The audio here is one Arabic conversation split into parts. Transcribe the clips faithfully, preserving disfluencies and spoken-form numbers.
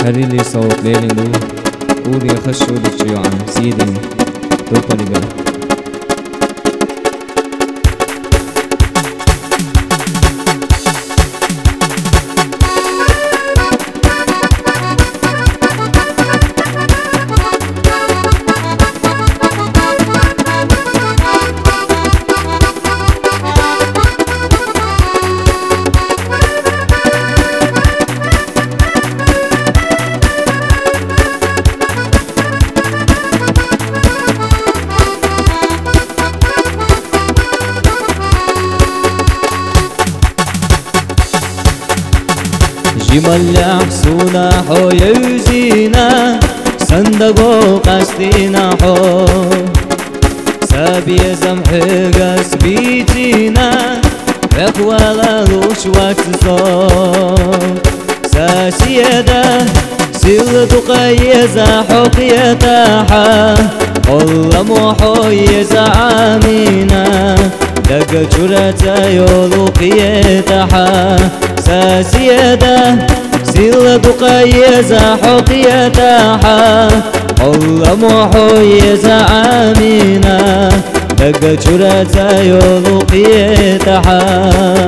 هريلي صوت ليلندو قولي خشوا للشيوعان سيدي توبالي بلا جمال عكسونا حو يوزينا صندقو قستينا حو سابي زمحقس بيتينا اقوالا لوش وقت صوت ساسيدا سيلتو قيزا حقيتاحا والله محويزا عامينا دق جرتا يولو قيتاحا ساسيدا سيلتو قيزا حقيتاحا والله محويزا عامينا دق جرتا يولو قيتاحا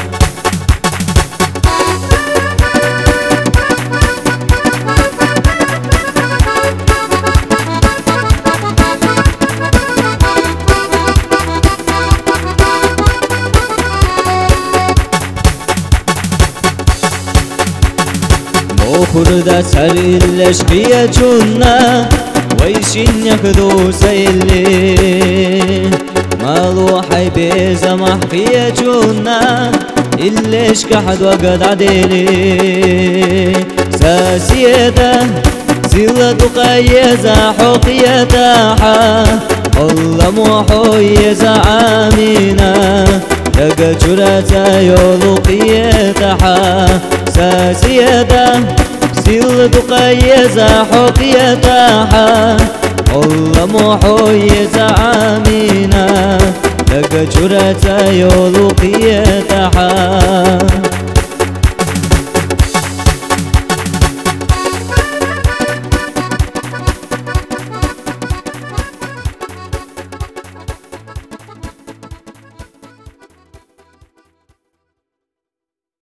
خوردا سر الاشقية جنا ويشين يخذو سيلي مالو حي بيزا محقية جنا الليش كحد وقد عديلي ساسيدا سيلة قيزة حقية تاحا والله محويزة عامينا لقى جرتا يولو قيتاحا ساسيدا سيلة قيزة حقيتاحا والله محويزة عامينا لقى جرتا يولو قيتاحا